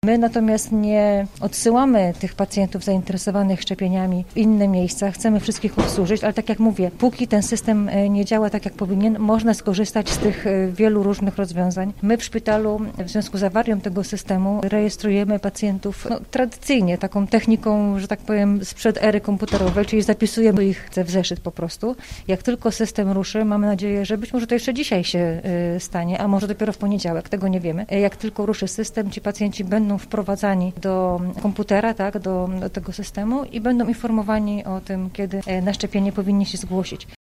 My natomiast nie odsyłamy tych pacjentów zainteresowanych szczepieniami w inne miejsca. Chcemy wszystkich obsłużyć, ale tak jak mówię, póki ten system nie działa tak jak powinien, można skorzystać z tych wielu różnych rozwiązań. My w szpitalu w związku z awarią tego systemu rejestrujemy pacjentów tradycyjnie, taką techniką, że tak powiem, sprzed ery komputerowej, czyli zapisujemy ich w zeszyt po prostu. Jak tylko system ruszy, mamy nadzieję, że być może to jeszcze dzisiaj się stanie, a może dopiero w poniedziałek, tego nie wiemy. Jak tylko ruszy system, ci pacjenci będą wprowadzani do komputera, tak, do tego systemu i będą informowani o tym, kiedy na szczepienie powinni się zgłosić.